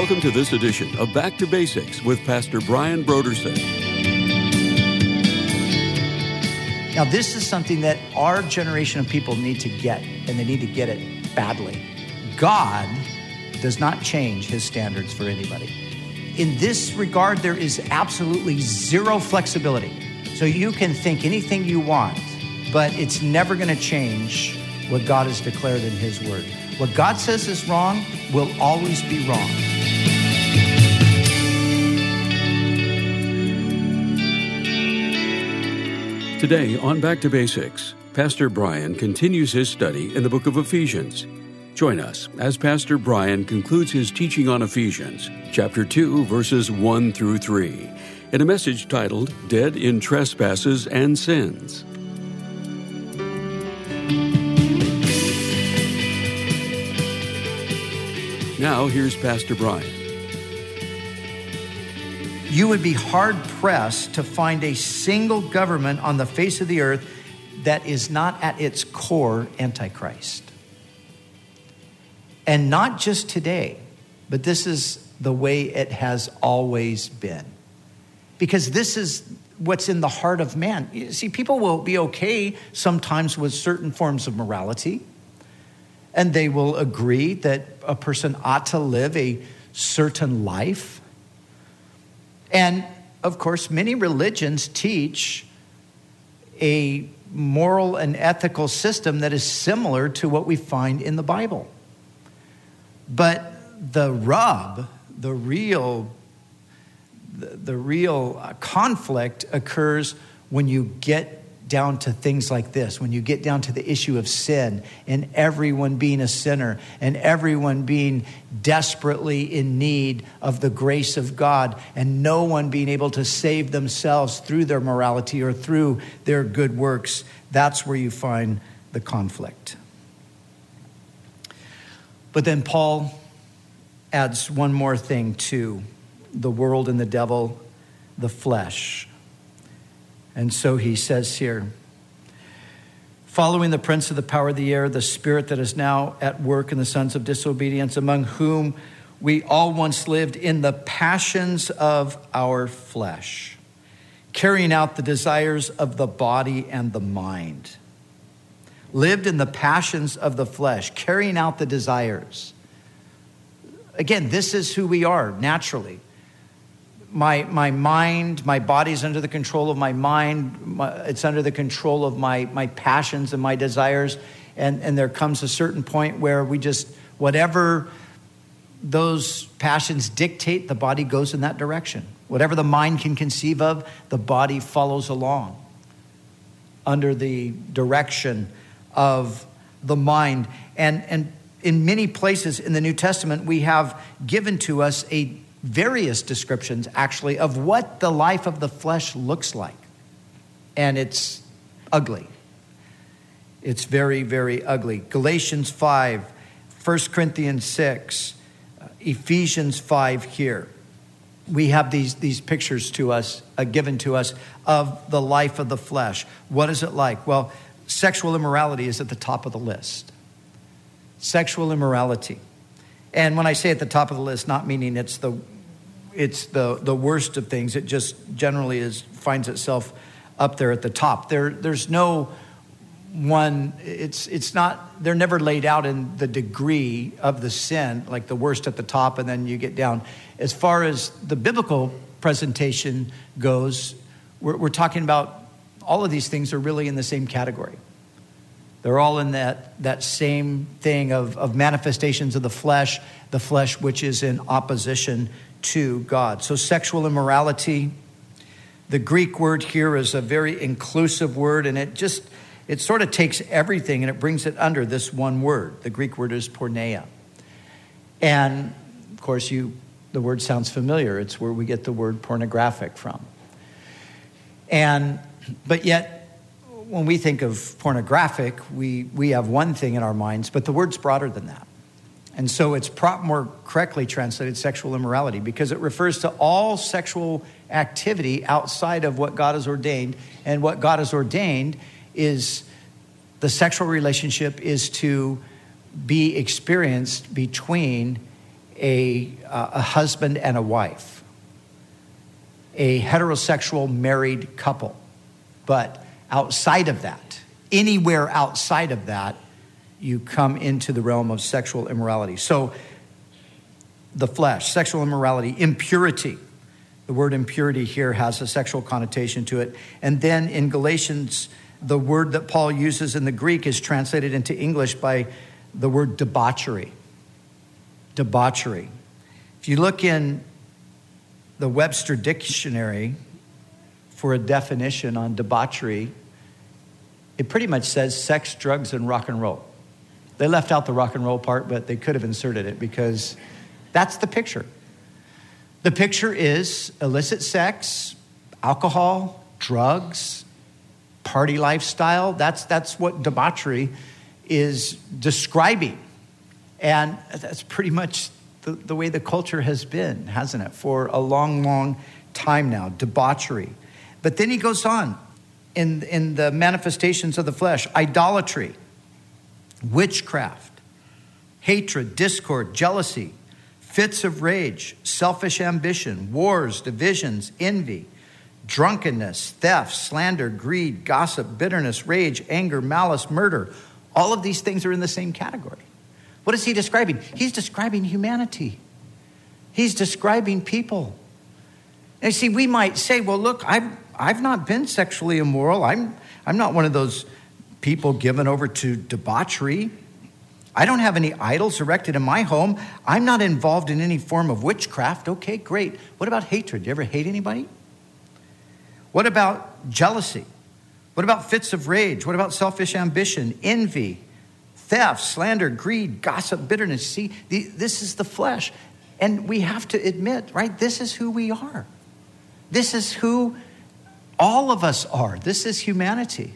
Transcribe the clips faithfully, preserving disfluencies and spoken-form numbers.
Welcome to this edition of Back to Basics with Pastor Brian Brodersen. Now, this is something that our generation of people need to get, and they need to get it badly. God does not change his standards for anybody. In this regard, there is absolutely zero flexibility. So you can think anything you want, but it's never going to change what God has declared in his word. What God says is wrong will always be wrong. Today on Back to Basics, Pastor Brian continues his study in the book of Ephesians. Join us as Pastor Brian concludes his teaching on Ephesians, chapter two, verses one through three, in a message titled, Dead in Trespasses and Sins. Now, here's Pastor Brian. You would be hard-pressed to find a single government on the face of the earth that is not at its core Antichrist. And not just today, but this is the way it has always been. Because this is what's in the heart of man. You see, people will be okay sometimes with certain forms of morality, and they will agree that a person ought to live a certain life. And, of course, many religions teach a moral and ethical system that is similar to what we find in the Bible. But the rub, the real, the, the real conflict occurs when you get down to things like this, when you get down to the issue of sin and everyone being a sinner and everyone being desperately in need of the grace of God and no one being able to save themselves through their morality or through their good works. That's where you find the conflict. But then Paul adds one more thing to the world and the devil, the flesh. And so he says here, following the prince of the power of the air, the spirit that is now at work in the sons of disobedience, among whom we all once lived in the passions of our flesh, carrying out the desires of the body and the mind. Lived in the passions of the flesh, carrying out the desires. Again, this is who we are naturally. My my mind, my body's under the control of my mind. My, it's under the control of my, my passions and my desires. And, and there comes a certain point where we just, whatever those passions dictate, the body goes in that direction. Whatever the mind can conceive of, the body follows along under the direction of the mind. And, and in many places in the New Testament, we have given to us a various descriptions, actually, of what the life of the flesh looks like. And it's ugly. It's very, very ugly. Galatians five, First Corinthians six, Ephesians five here. We have these, these pictures to us, uh, given to us, of the life of the flesh. What is it like? Well, sexual immorality is at the top of the list. Sexual immorality. And when I say at the top of the list, not meaning it's the it's the, the worst of things. It just generally is finds itself up there at the top. There there's no one. It's it's not. They're never laid out in the degree of the sin, like the worst at the top, and then you get down. As far as the biblical presentation goes, we're, we're talking about all of these things are really in the same category. They're all in that, that same thing of, of manifestations of the flesh, the flesh which is in opposition to God. So sexual immorality, the Greek word here is a very inclusive word, and it just, it sort of takes everything and it brings it under this one word. The Greek word is porneia. And of course, you the word sounds familiar. It's where we get the word pornographic from. And, but yet, when we think of pornographic, we, we have one thing in our minds, but the word's broader than that. And so it's pro- more correctly translated sexual immorality because it refers to all sexual activity outside of what God has ordained. And what God has ordained is the sexual relationship is to be experienced between a, uh, a husband and a wife, a heterosexual married couple. But outside of that, anywhere outside of that, you come into the realm of sexual immorality. So the flesh, sexual immorality, impurity. The word impurity here has a sexual connotation to it. And then in Galatians, the word that Paul uses in the Greek is translated into English by the word debauchery. Debauchery. If you look in the Webster Dictionary for a definition on debauchery, it pretty much says sex, drugs, and rock and roll. They left out the rock and roll part, but they could have inserted it because that's the picture. The picture is illicit sex, alcohol, drugs, party lifestyle. That's, that's what debauchery is describing. And that's pretty much the, the way the culture has been, hasn't it, for a long, long time now, debauchery. But then he goes on in, in the manifestations of the flesh, idolatry, witchcraft, hatred, discord, jealousy, fits of rage, selfish ambition, wars, divisions, envy, drunkenness, theft, slander, greed, gossip, bitterness, rage, anger, malice, murder. All of these things are in the same category. What is he describing? He's describing humanity. He's describing people. And see, we might say, well, look, I've, I've not been sexually immoral. I'm, I'm not one of those people given over to debauchery. I don't have any idols erected in my home. I'm not involved in any form of witchcraft. Okay, great. What about hatred? Do you ever hate anybody? What about jealousy? What about fits of rage? What about selfish ambition, envy, theft, slander, greed, gossip, bitterness? See, the, this is the flesh. And we have to admit, right, this is who we are. This is who all of us are. This is humanity.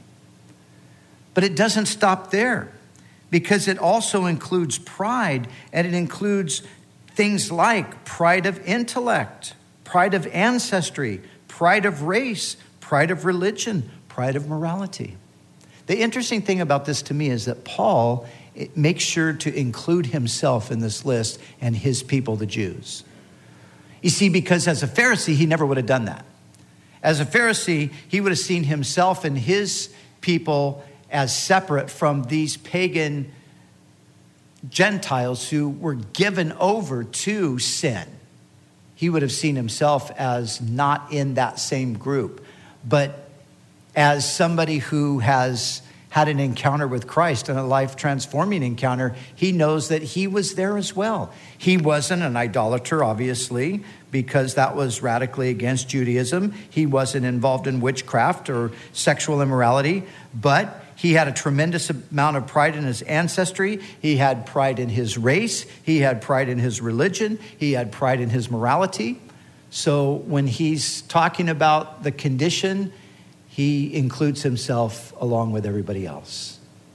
But it doesn't stop there, because it also includes pride, and it includes things like pride of intellect, pride of ancestry, pride of race, pride of religion, pride of morality. The interesting thing about this to me is that Paul makes sure to include himself in this list and his people, the Jews. You see, because as a Pharisee, he never would have done that. As a Pharisee, he would have seen himself and his people as separate from these pagan Gentiles who were given over to sin. He would have seen himself as not in that same group, but as somebody who has had an encounter with Christ and a life-transforming encounter. He knows that he was there as well. He wasn't an idolater, obviously, because that was radically against Judaism. He wasn't involved in witchcraft or sexual immorality, but he had a tremendous amount of pride in his ancestry. He had pride in his race. He had pride in his religion. He had pride in his morality. So when he's talking about the condition, he includes himself along with everybody else.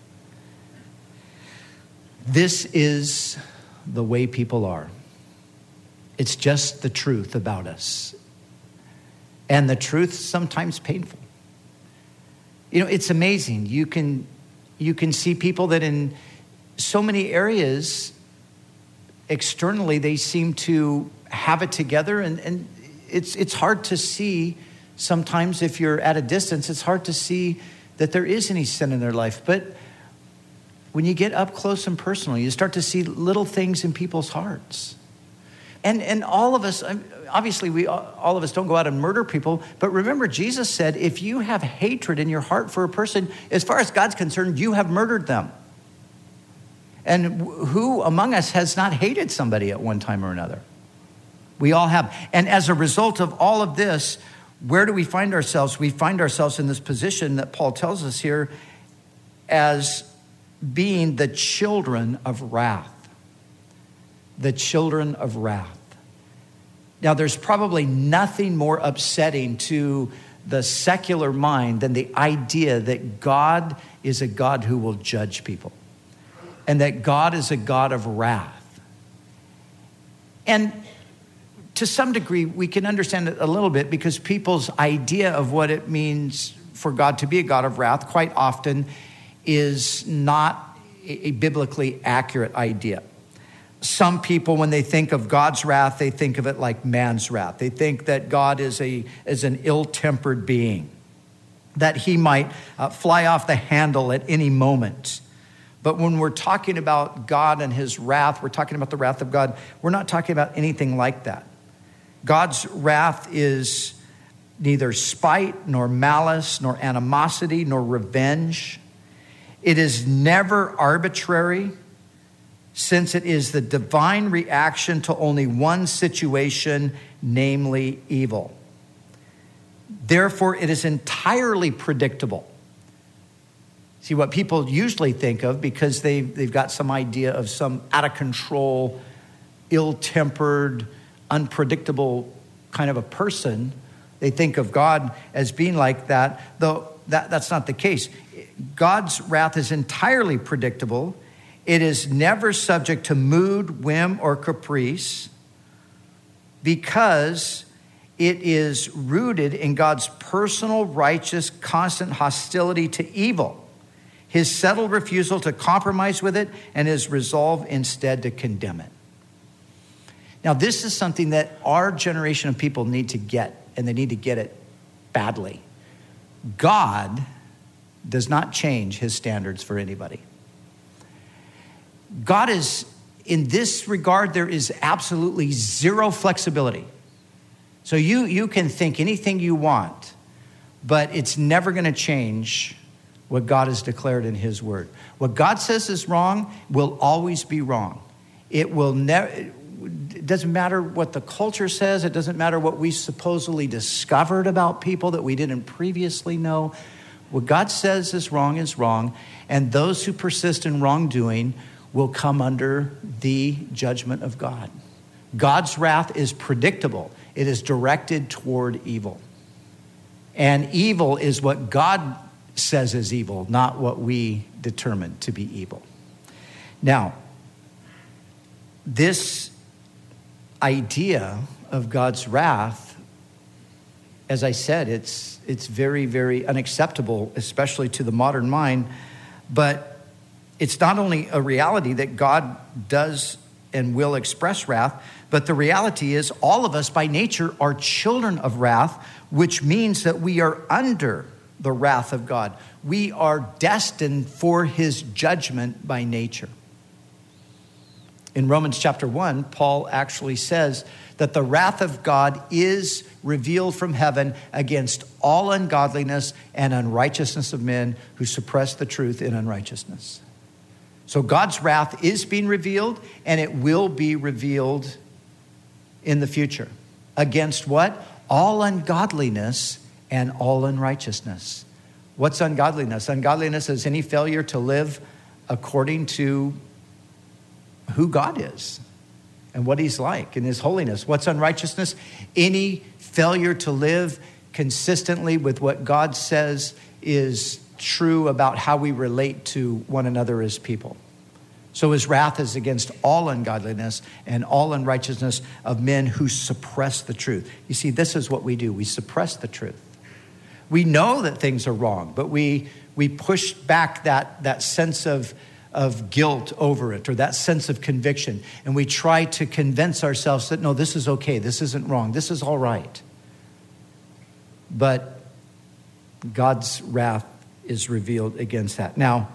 This is the way people are. It's just the truth about us. And the truth sometimes painful. You know, it's amazing. You can you can see people that in so many areas, externally, they seem to have it together. And, and it's it's hard to see sometimes if you're at a distance, it's hard to see that there is any sin in their life. But when you get up close and personal, you start to see little things in people's hearts. And and all of us, obviously, we all of us don't go out and murder people. But remember, Jesus said, if you have hatred in your heart for a person, as far as God's concerned, you have murdered them. And who among us has not hated somebody at one time or another? We all have. And as a result of all of this, where do we find ourselves? We find ourselves in this position that Paul tells us here as being the children of wrath. The children of wrath. Now, there's probably nothing more upsetting to the secular mind than the idea that God is a God who will judge people and that God is a God of wrath. And to some degree, we can understand it a little bit because people's idea of what it means for God to be a God of wrath quite often is not a biblically accurate idea. some people, when they think of God's wrath, they think of it like man's wrath. They think that God is a is an ill-tempered being, that he might uh, fly off the handle at any moment. But when we're talking about God and his wrath, we're talking about the wrath of God. We're not talking about anything like that. God's wrath is neither spite, nor malice, nor animosity, nor revenge. It is never arbitrary, since it is the divine reaction to only one situation, namely evil. Therefore, it is entirely predictable. See, what people usually think of, because they, they've got some idea of some out-of-control, ill-tempered, unpredictable kind of a person, they think of God as being like that, though that, that's not the case. God's wrath is entirely predictable. It is never subject to mood, whim, or caprice, because it is rooted in God's personal, righteous, constant hostility to evil, his settled refusal to compromise with it, and his resolve instead to condemn it. Now, this is something that our generation of people need to get, and they need to get it badly. God does not change his standards for anybody. God is, in this regard, there is absolutely zero flexibility. So you, you can think anything you want, but it's never going to change what God has declared in his word. What God says is wrong will always be wrong. It will never, it doesn't matter what the culture says. It doesn't matter what we supposedly discovered about people that we didn't previously know. What God says is wrong is wrong. And those who persist in wrongdoing will come under the judgment of God. God's wrath is predictable. It is directed toward evil. And evil is what God says is evil, not what we determine to be evil. Now, this idea of God's wrath, as I said, it's it's very, very unacceptable, especially to the modern mind. But it's not only a reality that God does and will express wrath, but the reality is all of us by nature are children of wrath, which means that we are under the wrath of God. We are destined for his judgment by nature. In Romans chapter one, Paul actually says that the wrath of God is revealed from heaven against all ungodliness and unrighteousness of men who suppress the truth in unrighteousness. So God's wrath is being revealed, and it will be revealed in the future. Against what? All ungodliness and all unrighteousness. What's ungodliness? Ungodliness is any failure to live according to who God is and what he's like and his holiness. What's unrighteousness? Any failure to live consistently with what God says is true about how we relate to one another as people. So his wrath is against all ungodliness and all unrighteousness of men who suppress the truth. You see, this is what we do. We suppress the truth. We know that things are wrong, but we we push back that, that sense of, of guilt over it, or that sense of conviction. And we try to convince ourselves that, no, this is okay. This isn't wrong. This is all right. But God's wrath is revealed against that. Now,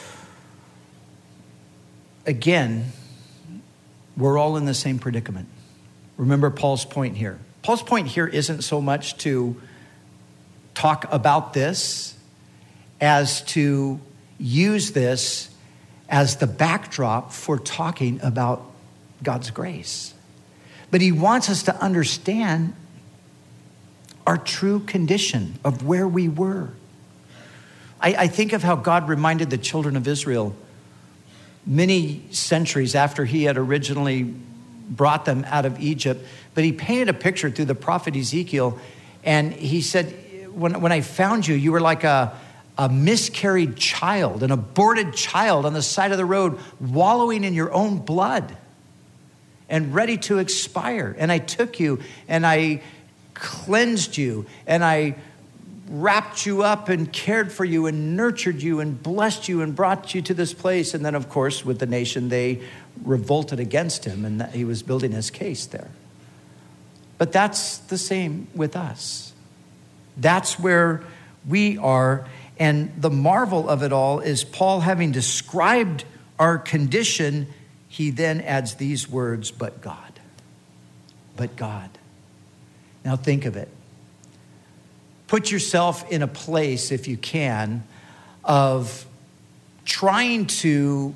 again, we're all in the same predicament. Remember Paul's point here. Paul's point here isn't so much to talk about this as to use this as the backdrop for talking about God's grace. But he wants us to understand our true condition of where we were. I, I think of how God reminded the children of Israel many centuries after he had originally brought them out of Egypt. But he painted a picture through the prophet Ezekiel, and he said, when, when I found you, you were like a, a miscarried child, an aborted child on the side of the road, wallowing in your own blood and ready to expire. And I took you and I cleansed you and I wrapped you up and cared for you and nurtured you and blessed you and brought you to this place. And then, of course, with the nation, they revolted against him, and that he was building his case there. But that's the same with us. That's where we are. And the marvel of it all is Paul, having described our condition, he then adds these words, but God. But God. Now think of it. Put yourself in a place, if you can, of trying to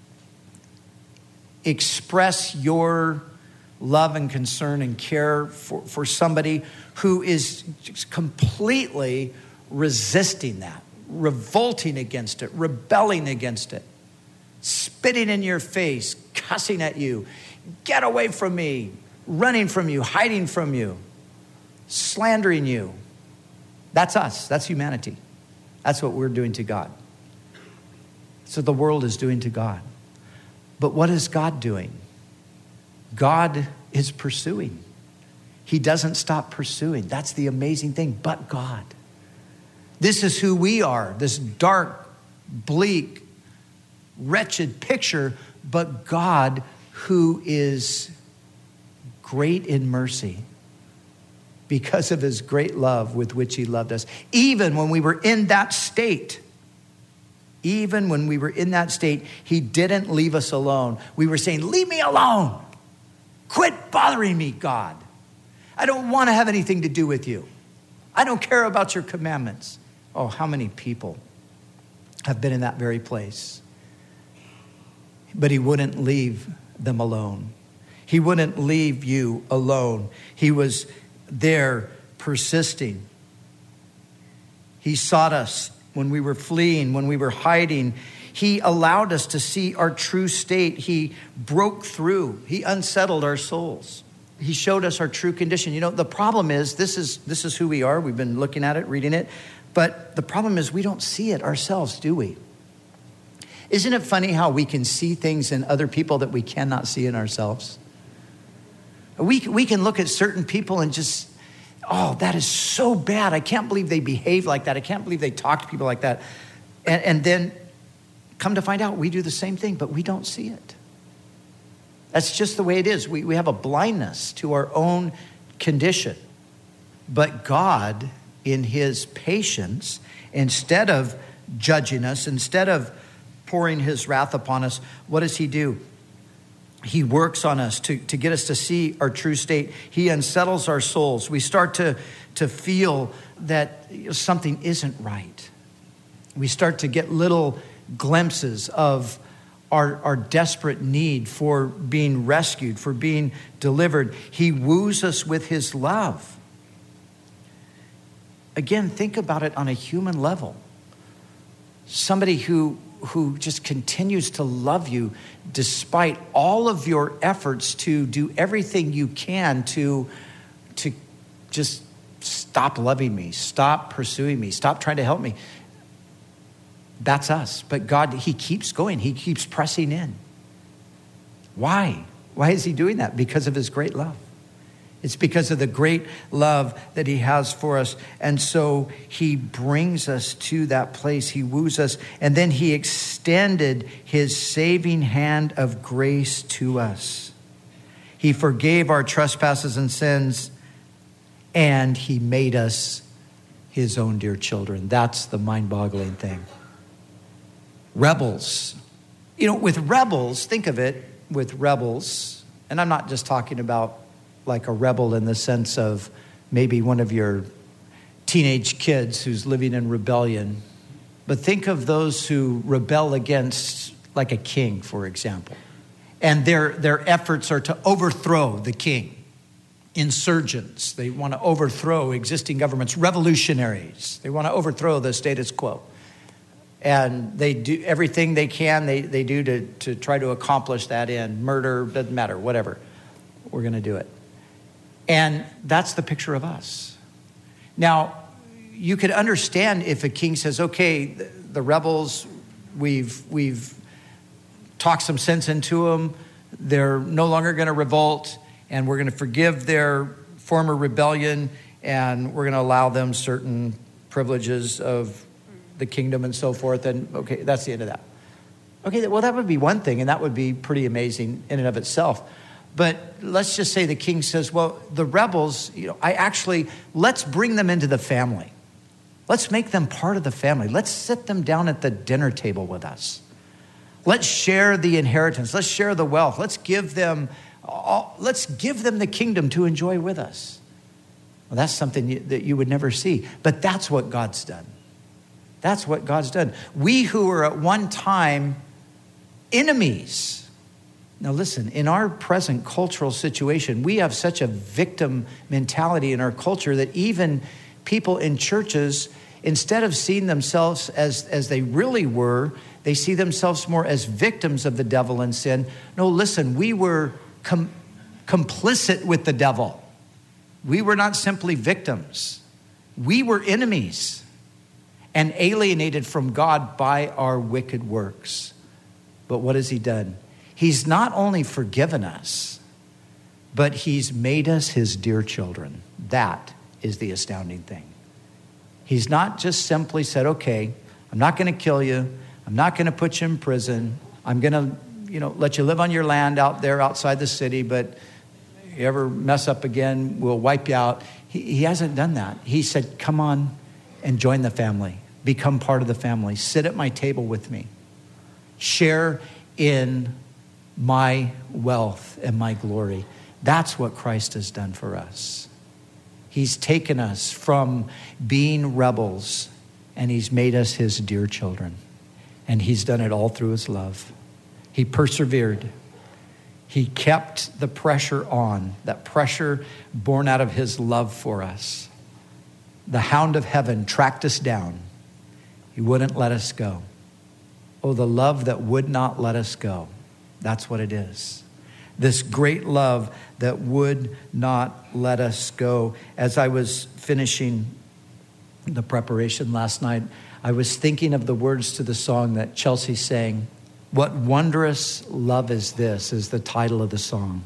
express your love and concern and care for, for somebody who is just completely resisting that, revolting against it, rebelling against it, spitting in your face, cussing at you, get away from me, running from you, hiding from you, slandering you. That's us. That's humanity. That's what we're doing to God. That's what the world is doing to God. But what is God doing? God is pursuing. He doesn't stop pursuing. That's the amazing thing. But God. This is who we are. This dark, bleak, wretched picture. But God, who is great in mercy, because of his great love with which he loved us. Even when we were in that state, even when we were in that state, he didn't leave us alone. We were saying, leave me alone. Quit bothering me, God. I don't want to have anything to do with you. I don't care about your commandments. Oh, how many people have been in that very place? But he wouldn't leave them alone. He wouldn't leave you alone. He was there persisting. He sought us when we were fleeing, when we were hiding. He allowed us to see our true state. He broke through. He unsettled our souls. He showed us our true condition. You know, the problem is, this is this is who we are. We've been looking at it, reading it. But the problem is we don't see it ourselves, do we? Isn't it funny how we can see things in other people that we cannot see in ourselves? We, we can look at certain people and just, oh, that is so bad. I can't believe they behave like that. I can't believe they talk to people like that. And, and then come to find out, we do the same thing, but we don't see it. That's just the way it is. We, we have a blindness to our own condition. But God, in his patience, instead of judging us, instead of pouring his wrath upon us, what does he do? He works on us to, to get us to see our true state. He unsettles our souls. We start to, to feel that something isn't right. We start to get little glimpses of our, our desperate need for being rescued, for being delivered. He woos us with his love. Again, think about it on a human level. Somebody who who just continues to love you despite all of your efforts to do everything you can to, to just stop loving me, stop pursuing me, stop trying to help me. That's us. But God, he keeps going. He keeps pressing in. Why? Why is he doing that? Because of his great love. It's because of the great love that he has for us. And so he brings us to that place. He woos us. And then he extended his saving hand of grace to us. He forgave our trespasses and sins, and he made us his own dear children. That's the mind-boggling thing. Rebels. You know, with rebels, think of it, with rebels, and I'm not just talking about like a rebel in the sense of maybe one of your teenage kids who's living in rebellion. But think of those who rebel against like a king, for example. And their, their efforts are to overthrow the king. Insurgents. They want to overthrow existing governments. Revolutionaries. They want to overthrow the status quo. And they do everything they can, they, they do to, to try to accomplish that end. Murder, doesn't matter, whatever. We're going to do it. And that's the picture of us. Now, you could understand if a king says, okay, the, the rebels, we've we've talked some sense into them. They're no longer going to revolt, and we're going to forgive their former rebellion, and we're going to allow them certain privileges of the kingdom and so forth, and okay, that's the end of that. Okay, well, that would be one thing, and that would be pretty amazing in and of itself. But let's just say the king says, well, the rebels, you know, I actually, let's bring them into the family. Let's make them part of the family. Let's sit them down at the dinner table with us. Let's share the inheritance. Let's share the wealth. Let's give them, all, let's give them the kingdom to enjoy with us. Well, that's something you, that you would never see. But that's what God's done. That's what God's done. We who were at one time enemies. Now listen, in our present cultural situation, we have such a victim mentality in our culture that even people in churches, instead of seeing themselves as, as they really were, they see themselves more as victims of the devil and sin. No, listen, we were com- complicit with the devil. We were not simply victims. We were enemies and alienated from God by our wicked works. But what has he done? He's not only forgiven us, but he's made us his dear children. That is the astounding thing. He's not just simply said, okay, I'm not going to kill you. I'm not going to put you in prison. I'm going to, you know, let you live on your land out there outside the city, but you ever mess up again, we'll wipe you out. He, he hasn't done that. He said, come on and join the family. Become part of the family. Sit at my table with me. Share in my wealth and my glory. That's what Christ has done for us. He's taken us from being rebels and he's made us his dear children. And he's done it all through his love. He persevered. He kept the pressure on, that pressure born out of his love for us. The hound of heaven tracked us down. He wouldn't let us go. Oh, the love that would not let us go. That's what it is. This great love that would not let us go. As I was finishing the preparation last night, I was thinking of the words to the song that Chelsea sang. What Wondrous Love Is This is the title of the song.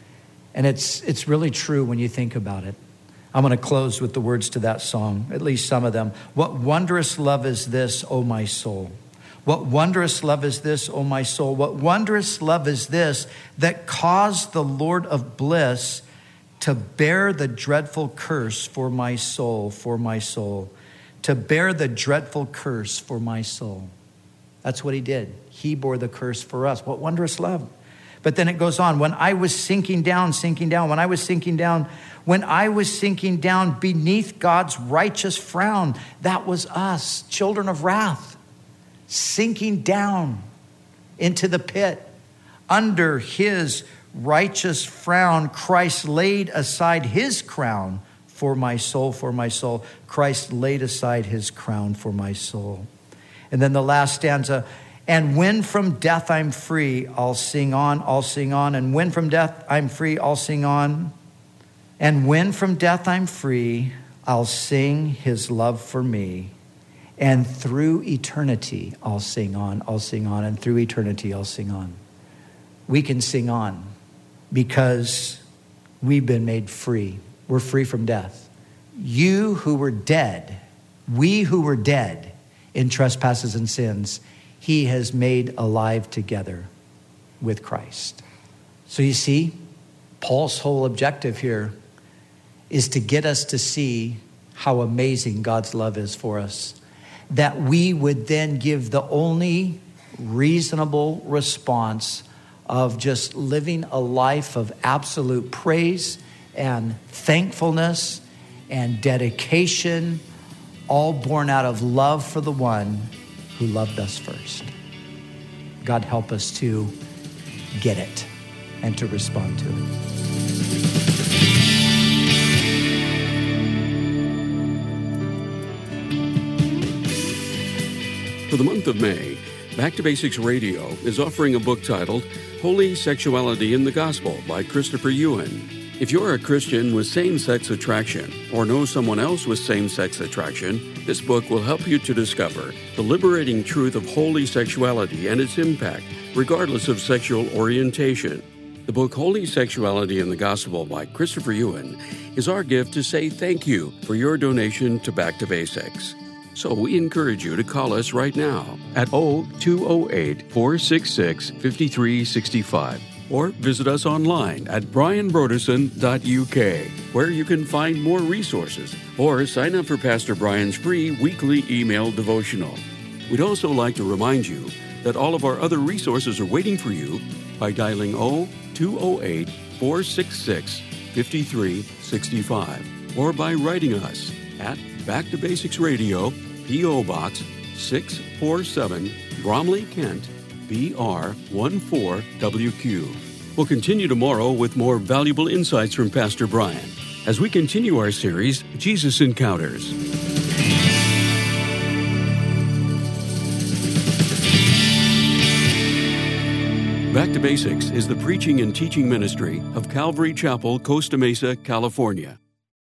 And it's it's really true when you think about it. I'm going to close with the words to that song, at least some of them. What wondrous love is this, O my soul? What wondrous love is this, O my soul? What wondrous love is this that caused the Lord of bliss to bear the dreadful curse for my soul, for my soul, to bear the dreadful curse for my soul. That's what he did. He bore the curse for us. What wondrous love. But then it goes on. When I was sinking down, sinking down, when I was sinking down, when I was sinking down beneath God's righteous frown, that was us, children of wrath, sinking down into the pit. Under his righteous frown, Christ laid aside his crown for my soul, for my soul. Christ laid aside his crown for my soul. And then the last stanza, and when from death I'm free, I'll sing on, I'll sing on. And when from death I'm free, I'll sing on. And when from death I'm free, I'll sing his love for me. And through eternity, I'll sing on, I'll sing on. And through eternity, I'll sing on. We can sing on because we've been made free. We're free from death. You who were dead, we who were dead in trespasses and sins, he has made alive together with Christ. So you see, Paul's whole objective here is to get us to see how amazing God's love is for us, that we would then give the only reasonable response of just living a life of absolute praise and thankfulness and dedication, all born out of love for the one who loved us first. God help us to get it and to respond to it. For the month of May, Back to Basics Radio is offering a book titled Holy Sexuality in the Gospel by Christopher Ewan. If you're a Christian with same-sex attraction or know someone else with same-sex attraction, this book will help you to discover the liberating truth of holy sexuality and its impact, regardless of sexual orientation. The book Holy Sexuality in the Gospel by Christopher Ewan is our gift to say thank you for your donation to Back to Basics. So we encourage you to call us right now at oh two oh eight, four six six, five three six five or visit us online at brian broderson dot u k, where you can find more resources or sign up for Pastor Brian's free weekly email devotional. We'd also like to remind you that all of our other resources are waiting for you by dialing oh two oh eight, four six six, five three six five or by writing us at Back to Basics Radio, P O. Box six forty-seven, Bromley, Kent, B R one four W Q. We'll continue tomorrow with more valuable insights from Pastor Brian as we continue our series, Jesus Encounters. Back to Basics is the preaching and teaching ministry of Calvary Chapel, Costa Mesa, California.